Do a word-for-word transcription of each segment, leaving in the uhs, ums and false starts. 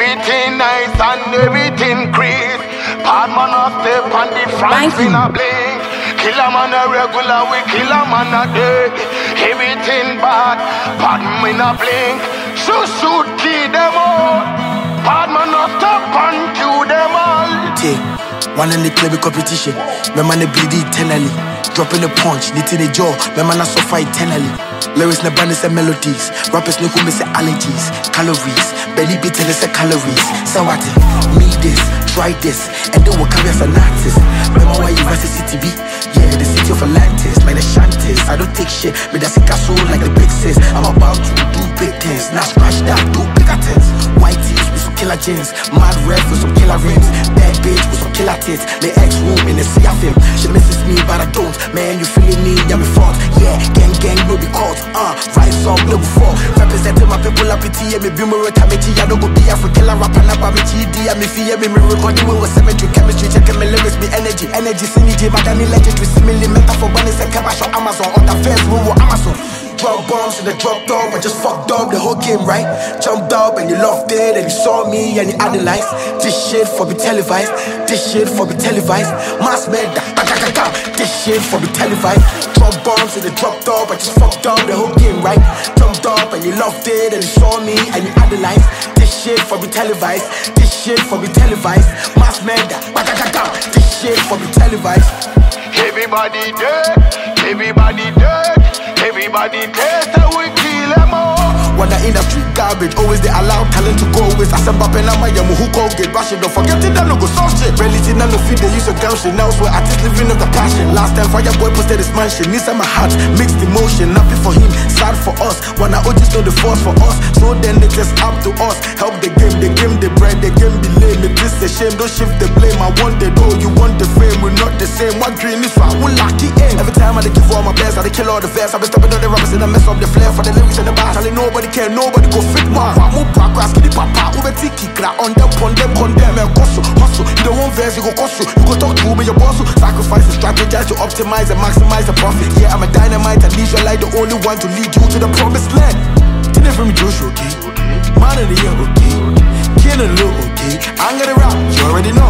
Everything nice and everything crisp. Bad man a step on the front in a blink. Kill a man a regular, we kill a man a day. Everything bad, bad man in a blink. Shoot, shoot, kill them all. Bad man a stop and kill them all. Take one in the club competition. My man a bleed eternally. Dropping a punch, knitting a jaw. My man a suffer eternally. Lyrics na band and melodies. Rappers no who miss allergies. Calories, belly beat and say calories. So what? Me this, try this, and then we'll come as an artist. Remember why you was the city be? Yeah, the city of Atlantis, like the Shanties. I don't take shit, but that's a castle like the big sis. I'm about to do big things. Now scratch that, do bigger things. White tees with some killer jeans. Mad red with some killer rims. Bad bitch with some killer tits. The ex room in the sea of him. She misses me, but I don't. Man, you feeling me, I'm in fault. Yeah, gang, gang, no be caught. Uh, rise up, level four. Representing my people, I pity. Me be more committee. I don't go be a for killer rapper. Napa me G D. I me fear me, me recording with cemetery chemistry. Checking me lyrics, me energy. Energy, synergy, madani legendary. Simile, metaphor, bunny, and cabash on Amazon. On the first room, Amazon. Drop bombs in the drop top, I just fucked up the whole game, right? Jumped up and you loved it, and you saw me and you analyzed. This shit for me televised, this shit for me televised. Mass murder, this shit for me televised. Drop bombs in the drop top, I just fucked up the whole game, right? Jumped up and you loved it, and you saw me and you analyzed. This shit for me televised, this shit for me televised. Mass murder, this shit for me televised. Everybody dead, everybody dead. Everybody taste that we kill them all. When the industry garbage, always they allow talent to go with. I said, Bape, now my yamu who call get bashing. Don't forget it, that no go soft shit. Reality, now no feed, they use a girl shit. Now swear artists living of the passion. Last time Fire Boy posted his mansion. Inside my heart, mixed emotion. Happy for him, sad for us. When I just know the force for us. So then it just up to us. Help the game, the game, the brand, the game be lame. It is a shame, don't shift the blame. I want the dough, you want the fame. We're not the same. What dream is right, we're lucky in. Every time I give all my best, I kill all the verse. I've been stepping on the rappers and I mess up the flair for the lyrics and the bars. I nobody care, nobody go fit man. Move back, ask the papa, over tiki crack on them, on them, condemn and hustle, hustle. You don't want verse, you go cost you. You go talk to me, your boss. Sacrifice and strategize to optimize and maximize the profit. Yeah, I'm a dynamite and leisure like the only one to lead you to the promised land. Didn't from me, Joshua, okay? Man of the year, okay? King of the look, okay? I'm gonna rap, you already know.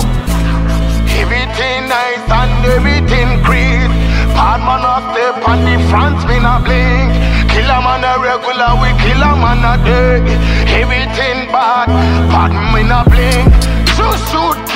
Everything nice and everything crisp. Bad man a step on the front, me a blink. Kill a man a regular, we kill a man a day. Everything bad, bad me a blink. Shoot, shoot,